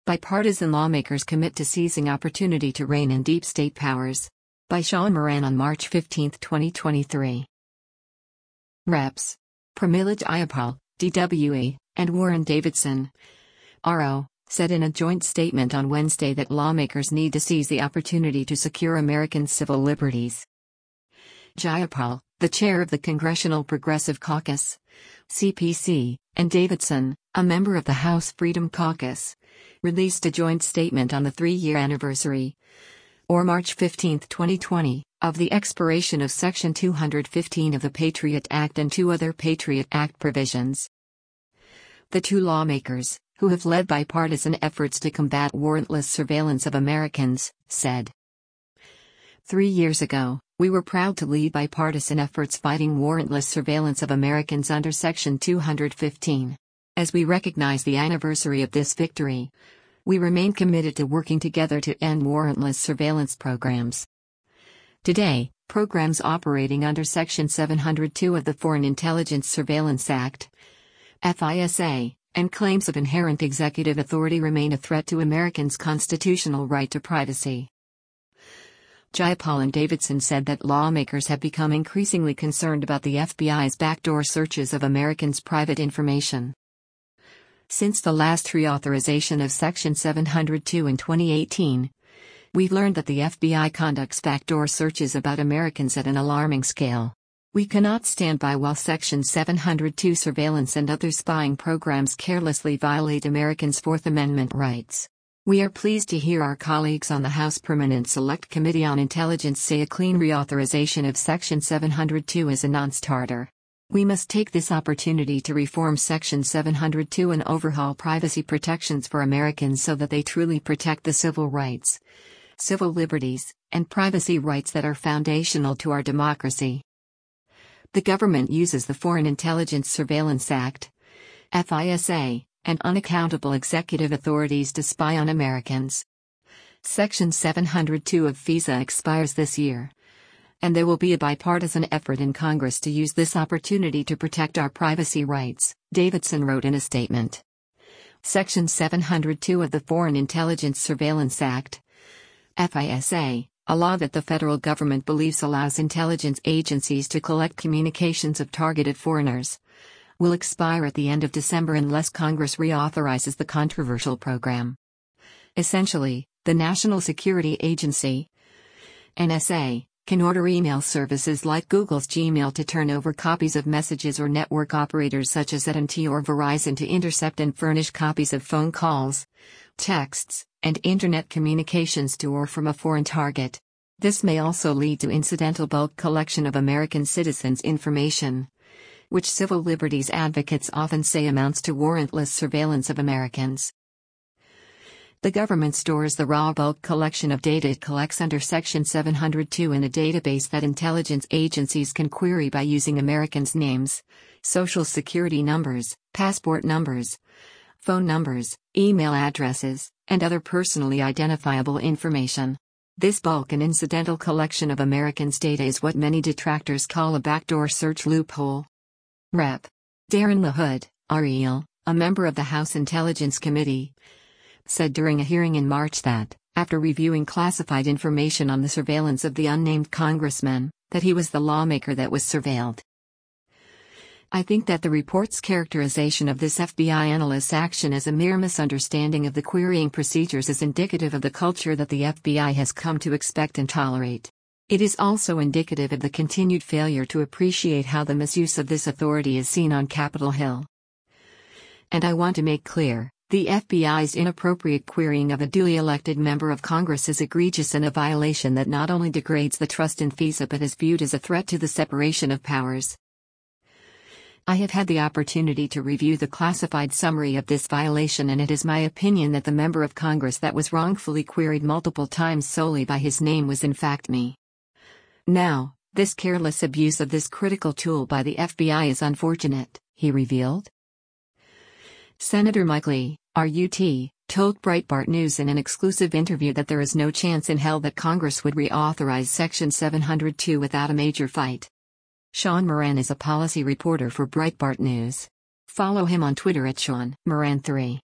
Bipartisan lawmakers commit to seizing opportunity to rein in deep state powers. By Sean Moran on March 15, 2023. Reps. Pramila Jayapal, DWE, and Warren Davidson, RO, said in a joint statement on Wednesday that lawmakers need to seize the opportunity to secure Americans' civil liberties. Jayapal, the chair of the Congressional Progressive Caucus, CPC, and Davidson, a member of the House Freedom Caucus, released a joint statement on the 3-year anniversary, or March 15, 2020, of the expiration of Section 215 of the Patriot Act and 2 other Patriot Act provisions. The two lawmakers, who have led bipartisan efforts to combat warrantless surveillance of Americans, said, 3 years ago, we were proud to lead bipartisan efforts fighting warrantless surveillance of Americans under Section 215. As we recognize the anniversary of this victory, we remain committed to working together to end warrantless surveillance programs. Today, programs operating under Section 702 of the Foreign Intelligence Surveillance Act, FISA, and claims of inherent executive authority remain a threat to Americans' constitutional right to privacy. Jayapal and Davidson said that lawmakers have become increasingly concerned about the FBI's backdoor searches of Americans' private information. Since the last reauthorization of Section 702 in 2018, we've learned that the FBI conducts backdoor searches about Americans at an alarming scale. We cannot stand by while Section 702 surveillance and other spying programs carelessly violate Americans' Fourth Amendment rights. We are pleased to hear our colleagues on the House Permanent Select Committee on Intelligence say a clean reauthorization of Section 702 is a non-starter. We must take this opportunity to reform Section 702 and overhaul privacy protections for Americans so that they truly protect the civil rights, civil liberties, and privacy rights that are foundational to our democracy. The government uses the Foreign Intelligence Surveillance Act, FISA, and unaccountable executive authorities to spy on Americans. Section 702 of FISA expires this year, and there will be a bipartisan effort in Congress to use this opportunity to protect our privacy rights, Davidson wrote in a statement. Section 702 of the Foreign Intelligence Surveillance Act, FISA, a law that the federal government believes allows intelligence agencies to collect communications of targeted foreigners, will expire at the end of December unless Congress reauthorizes the controversial program. Essentially, the National Security Agency, NSA, can order email services like Google's Gmail to turn over copies of messages or network operators such as AT&T or Verizon to intercept and furnish copies of phone calls, texts, and internet communications to or from a foreign target. This may also lead to incidental bulk collection of American citizens' information, which civil liberties advocates often say amounts to warrantless surveillance of Americans. The government stores the raw bulk collection of data it collects under Section 702 in a database that intelligence agencies can query by using Americans' names, social security numbers, passport numbers, phone numbers, email addresses, and other personally identifiable information. This bulk and incidental collection of Americans' data is what many detractors call a backdoor search loophole. Rep. Darren LaHood, REL, a member of the House Intelligence Committee, said during a hearing in March that, after reviewing classified information on the surveillance of the unnamed congressman, that he was the lawmaker that was surveilled. I think that the report's characterization of this FBI analyst's action as a mere misunderstanding of the querying procedures is indicative of the culture that the FBI has come to expect and tolerate. It is also indicative of the continued failure to appreciate how the misuse of this authority is seen on Capitol Hill. And I want to make clear, the FBI's inappropriate querying of a duly elected member of Congress is egregious and a violation that not only degrades the trust in FISA but is viewed as a threat to the separation of powers. I have had the opportunity to review the classified summary of this violation, and it is my opinion that the member of Congress that was wrongfully queried multiple times solely by his name was in fact me. Now, this careless abuse of this critical tool by the FBI is unfortunate, he revealed. Senator Mike Lee, RUT, told Breitbart News in an exclusive interview that there is no chance in hell that Congress would reauthorize Section 702 without a major fight. Sean Moran is a policy reporter for Breitbart News. Follow him on Twitter at Sean Moran3.